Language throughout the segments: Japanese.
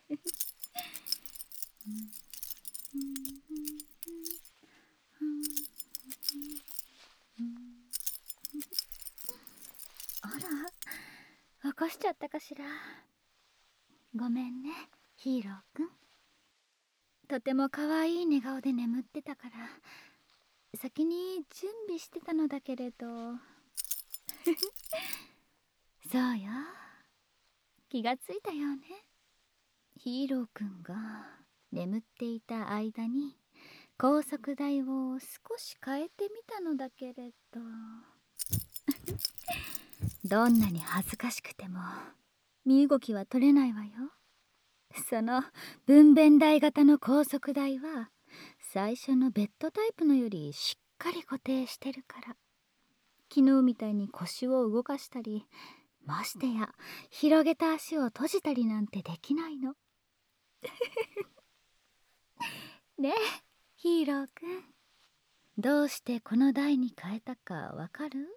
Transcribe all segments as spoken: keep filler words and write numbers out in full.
あら、起こしちゃったかしら。ごめんね、ヒーローくん。とても可愛い寝顔で眠ってたから先に準備してたのだけれど。そうよ、気がついたよね。ヒーローくんが眠っていた間に高速台を少し変えてみたのだけれど。どんなに恥ずかしくても身動きは取れないわよ。その分娩台型の高速台は最初のベッドタイプのよりしっかり固定してるから、昨日みたいに腰を動かしたり、ましてや広げた足を閉じたりなんてできないの。ねえヒーローくん、どうしてこの台に変えたかわかる？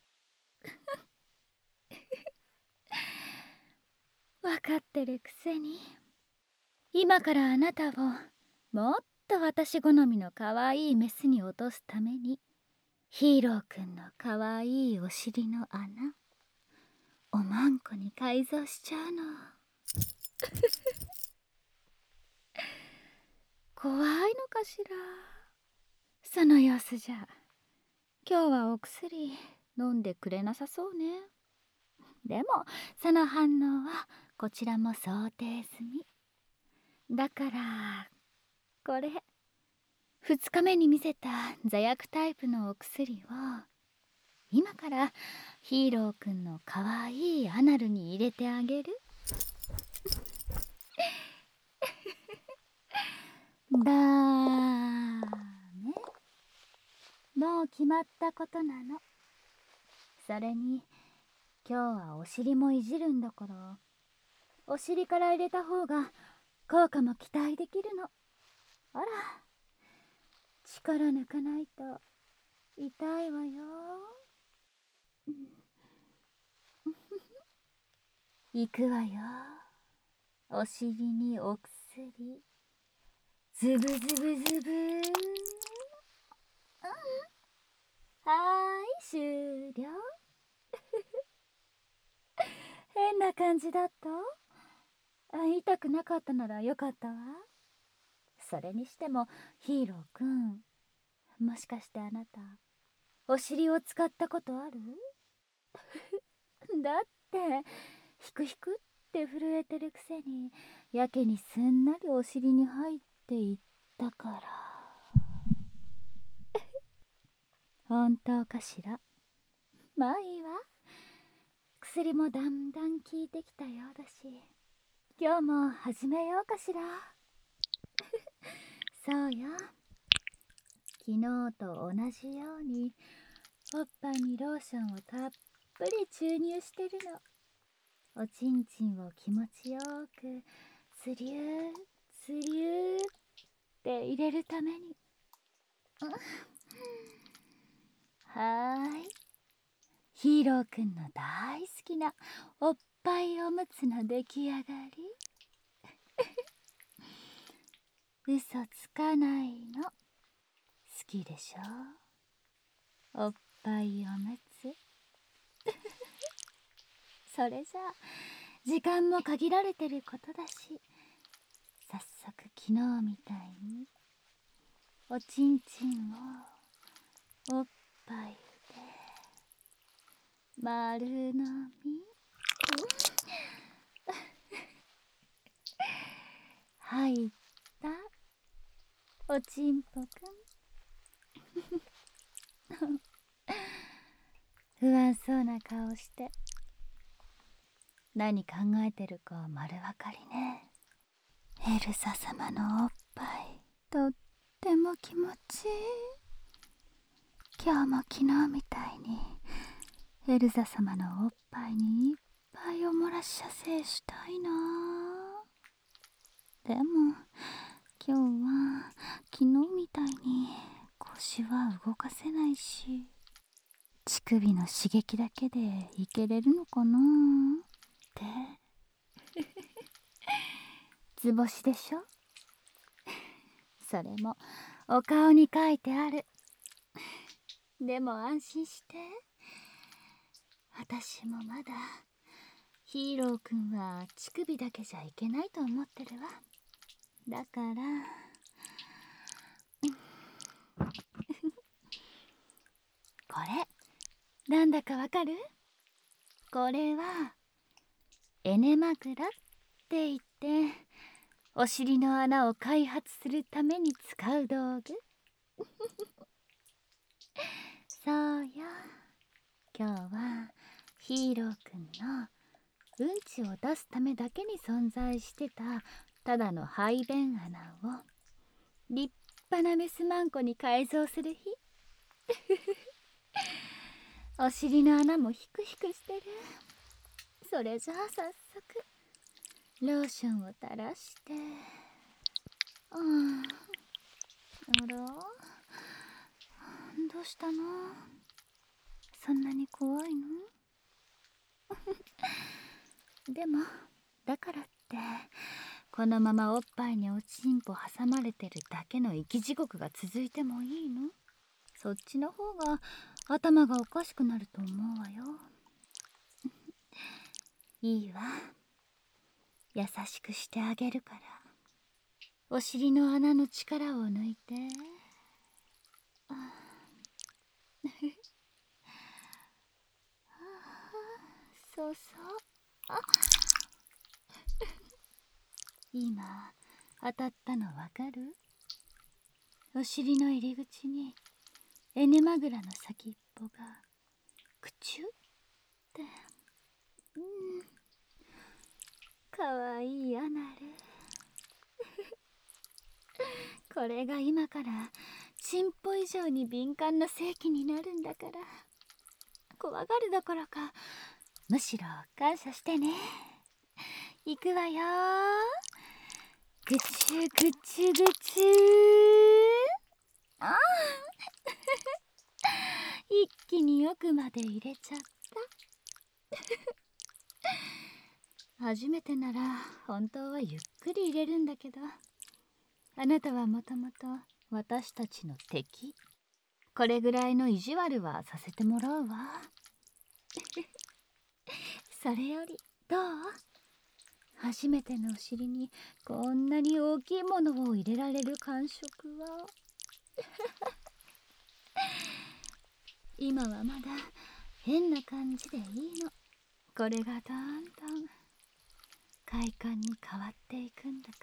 わかってるくせに。今からあなたをもっと私好みの可愛いメスに落とすために、ヒーローくんの可愛いお尻の穴おまんこに改造しちゃうの。怖いのかしら。その様子じゃ今日はお薬飲んでくれなさそうね。でもその反応はこちらも想定済みだから、これふつかめに見せた座薬タイプのお薬を今からヒーローくんのかわいいアナルに入れてあげる。だーね、もう決まったことなの。それに今日はお尻もいじるんだから、お尻から入れた方が効果も期待できるの。あら、力抜かないと痛いわよ。行くわよ。お尻にお薬ズブズブズブー。はーい、終了。変な感じだった？あ、痛くなかったならよかったわ。それにしてもヒーローくん、もしかしてあなたお尻を使ったことある？だってヒクヒクって震えてるくせにやけにすんなりお尻に入っていったから。本当かしら。まあいいわ、薬もだんだん効いてきたようだし、今日も始めようかしら。そうよ、昨日と同じようにおっぱいにローションをたっぷり注入してるの。おちんちんを気持ちよくスリュースリューって入れるために。はーい、ヒーローくんの大好きなおっぱいおむつの出来上がり。嘘つかないの。好きでしょ、おっぱいおむつ。それじゃあ時間も限られてることだし、早速昨日みたいにおちんちんをおっぱいで丸飲み。入ったおちんぽくん。不安そうな顔して何考えてるか丸分かりね。エルサ様のおっぱいとっても気持ちいい。今日も昨日みたいにエルザ様のおっぱいにいっぱいお漏らし射精したいな。でも今日は昨日みたいに腰は動かせないし、乳首の刺激だけでいけれるのかなってつ星でしょ。それもお顔に書いてある。でも安心して、私もまだヒーローくんは乳首だけじゃいけないと思ってるわ。だからこれなんだかわかる？これはエネ枕って言って、お尻の穴を開発するために使う道具。そうよ、今日はヒーローくんのうんちを出すためだけに存在してたただの排便穴を立派なメスマンコに改造する日。お尻の穴もヒクヒクしてる。それじゃあ早速ローションを垂らして、ああら、どうしたの？そんなに怖いの？でもだからってこのままおっぱいにおちんぽ挟まれてるだけの生き地獄が続いてもいいの？そっちの方が頭がおかしくなると思うわよ。いいわ、優しくしてあげるから。お尻の穴の力を抜いて。そうそう。あ今当たったのわかる？お尻の入り口にエネマグラの先っぽがクチュって。うん、かわいいアナル。これが今からチンポ以上に敏感な性器になるんだから、怖がるどころかむしろ感謝してね。いくわよ。ぐちゅぐちゅぐちゅ。あ一気に奥まで入れちゃった。初めてなら本当はゆっくり入れるんだけど、あなたはもともと私たちの敵。これぐらいの意地悪はさせてもらうわ。それよりどう？初めてのお尻にこんなに大きいものを入れられる感触は。今はまだ変な感じでいいの。これがどんどん快感に変わっていくんだから。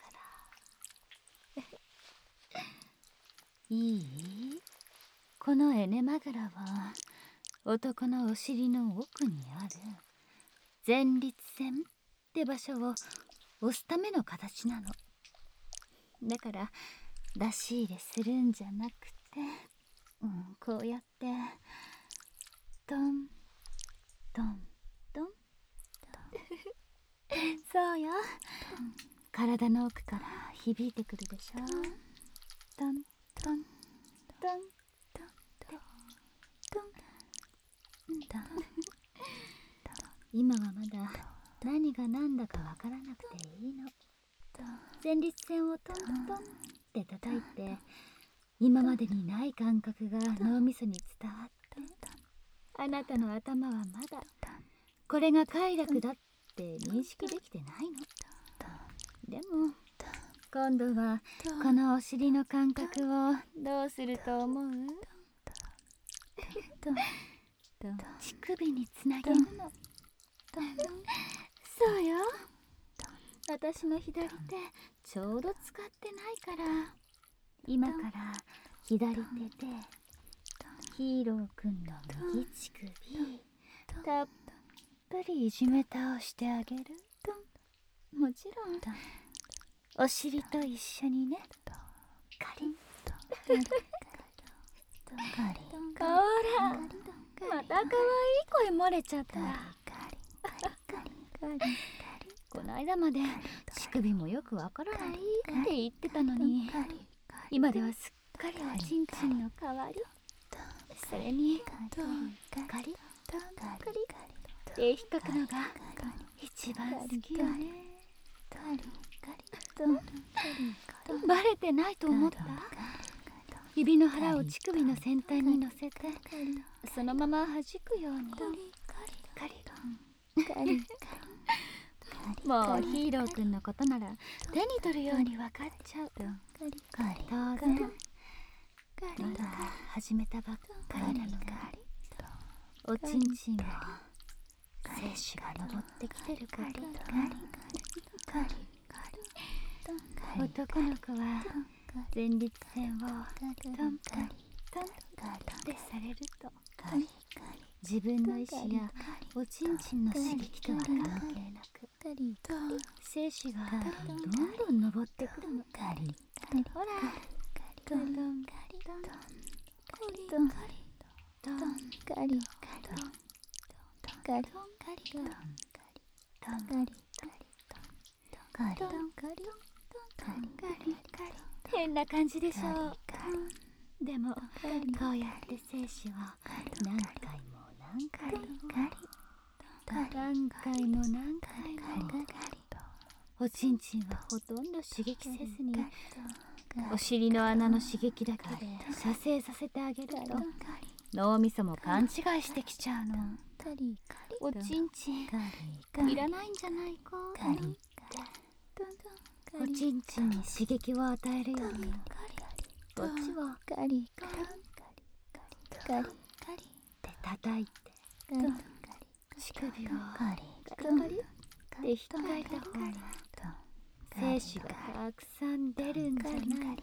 いい？このエネマグラは男のお尻の奥にある前立腺って場所を押すための形なの。だから出し入れするんじゃなくて、うん、こうやってトントントンそうよ、体の奥から響いてくるでしょ。トントントントントントントン。今はまだ何が何だかわからなくていいの。前立腺をトントンって叩いて、今までにない感覚が脳みそに伝わって、あなたの頭はまだこれが快楽だって認識できてないの。でも今度はこのお尻の感覚をどうすると思う？乳首につなげるの。そうよ、私の左手ちょうど使ってないから、今から左手でヒーローくんの右乳首たっぷりいじめ倒してあげる。もちろんお尻と一緒にね。カリンほら、また可愛い声漏れちゃった。この間まで乳首もよくわからないって言ってたのに、今ではすっかりおちんちんの代わり。それにカリッカリッって引っかくのが一番好きよね。 バレてないと思った？指の腹を乳首の先端に乗せて、そのまま弾くように。カリカリ。もうヒーローくんのことなら手に取るように分かっちゃう。当然まだ始めたばっかりなのが、おちんちんも精子が昇ってきてることだ。男の子は前立腺をトントントンってされると、自分の意思やおちんちんの刺激とは関係なく精子がどんどん昇ってくるの。ほら、トントントントントンカリトンカリカリトントンカリトンカリトンカリ変な感じでしょう。でもこうやって精子を何回も何回も何回も何回もおちんちんはほとんど刺激せずにお尻の穴の刺激だけで射精させてあげると、脳みそも勘違いしてきちゃうの。おちんちんいらないんじゃないかって、おちんちんに刺激を与えるようにこっちをカリカリカリカリって叩いて、乳首をカリカリって引っかいた方が精子がたくさん出るんじゃないか。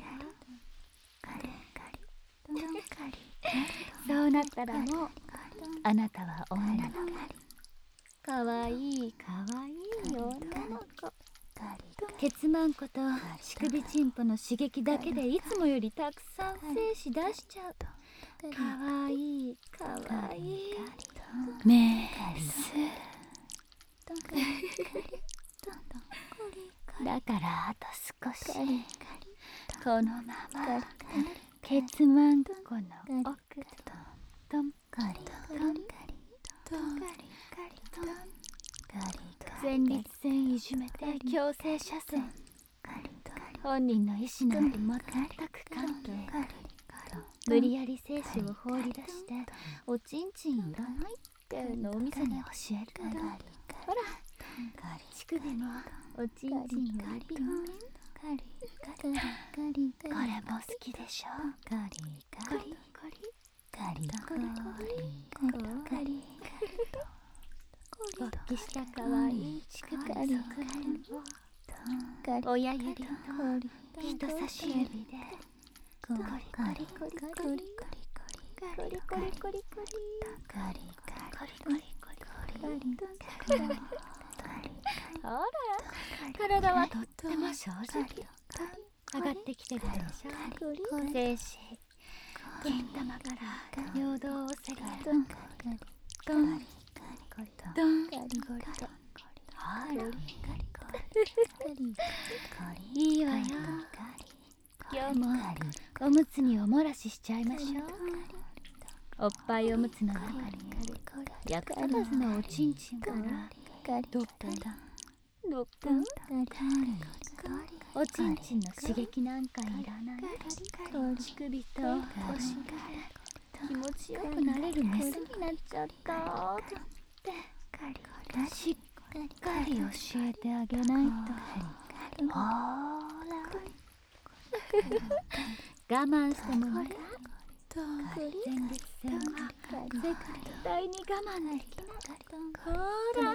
そうなったらもうあなたは女の子、かわいいかわいい女の子。ケツマンコと乳首チンポの刺激だけでいつもよりたくさん精子出しちゃう。かわいいかわいいメスだから、あと少しこのままケツマンコの奥トントントン前立腺いじめて強制射精、本人の意思なんて全く関係ない。無理やり精子を放り出しておちんちんいらないって脳みそに教えるの。ほら、乳首もおちんちんよりピンピン。これも好きでしょ。コリコリコリコリコリコリ勃起したかわいい乳首の側面を親指と人差し指でコリコリコリコリコリコリコリコリコリコリコリコリコリコリコリ。ほら、体はとっても正直上がってきてるでしょ。精子金玉から尿道をせりトントントンいいわよ。今日もおむつにおもらししちゃいましょう。おっぱいおむつの中に役立たずのおちんちんからドップンドップン。おちんちんの刺激なんかいらない。乳首とお尻で気持ちよくなれるメスになっちゃったってしっかり教えてあげないと。ほら我慢してもね、前立腺は絶対に我慢できない。ほら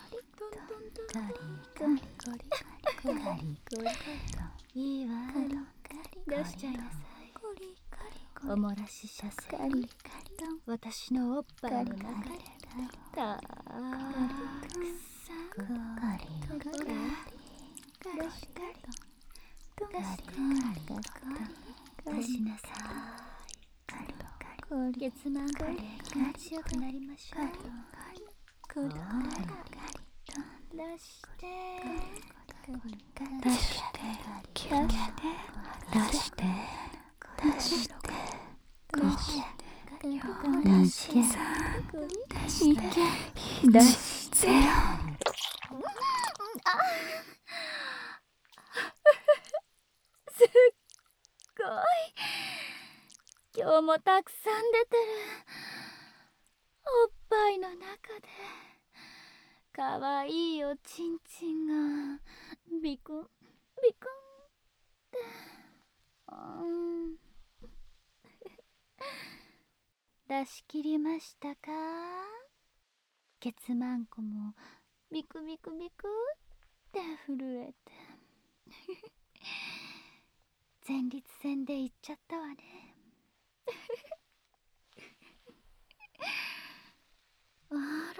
いいわ、出しちゃいなさい。おもらし射精、私のおっぱいの中でたくさん。ほら出して出して出しなさい。ケツマンコで気持ちよくなりましょう。ほら出して出して出して出して出して出して出して。 もたくさん出てる。おっぱいの中でかわいいおちんちんがビクンビクンって、うん出し切りましたか？ケツマンコもビクビクビクって震えて前立腺で行っちゃったわね。あ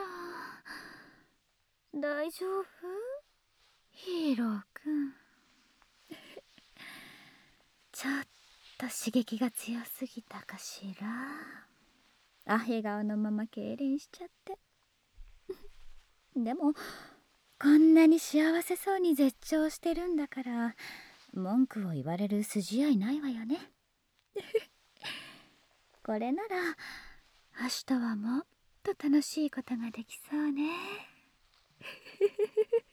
ら、大丈夫？ヒーローくん。ちょっと刺激が強すぎたかしら。あ、笑顔のまま痙攣しちゃってでもこんなに幸せそうに絶頂してるんだから文句を言われる筋合いないわよねこれなら明日はもっと楽しいことができそうね